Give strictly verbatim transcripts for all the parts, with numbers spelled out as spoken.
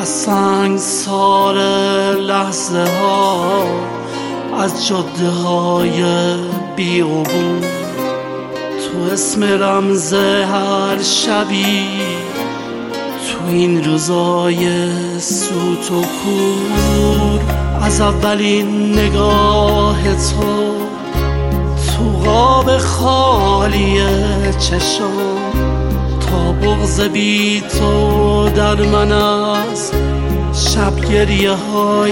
از سنگسار لحظه ها، از جاده های بیابون، تو اسم رمز هر شبی، تو این روزای سوت و کور، از اولین نگاه تو تو قاب خالی چشم، تا بغض بی تو در من از شب گریه های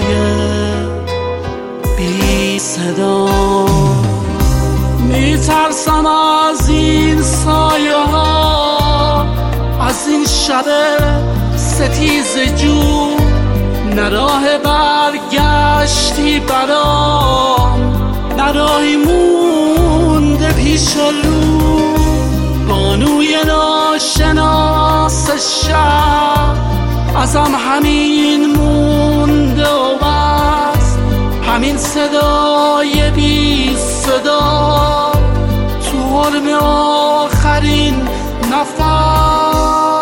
بی صدا. میترسم از این سایه ها، از این شب ستیز جو، نه راه برگشتی برام، نه راهی مونده پیش رو. بانوی ناشناس شب ازم همین مونده و بس، همین صدای بی صدا تو حرم آخرین نفس.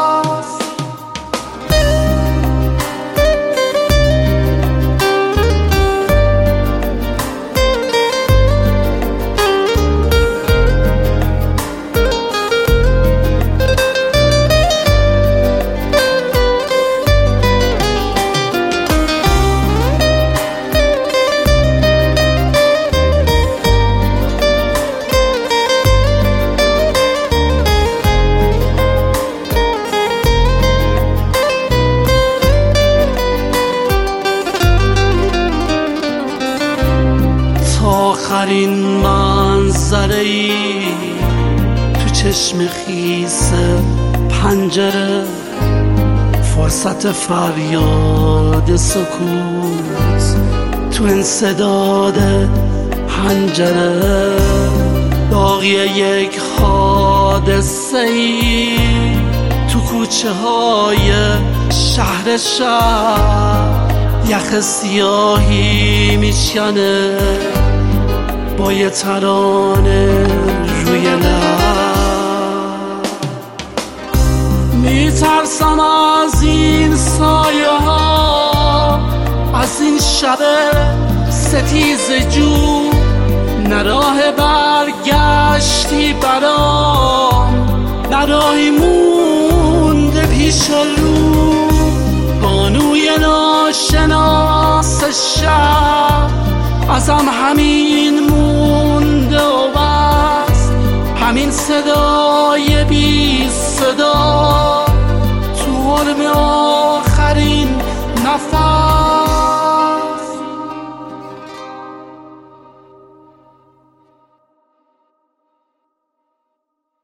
آخرین منظره‌ای تو چشم خیس پنجره، فرصت فریاد سکوت تو انسداد حنجره، باقی یک حادثه‌ای تو کوچه های شهر شب، یخ سیاهی میشکنه با یه ترانه روی لب. میترسم از این سایه ها، از این شب ستیز جو، نه راه برگشتی برام، نه راهی مونده پیش رو. بانوی ناشناس شب ازم همین مونده و بس، همین صدای بی صدا تو حرم آخرین نفس.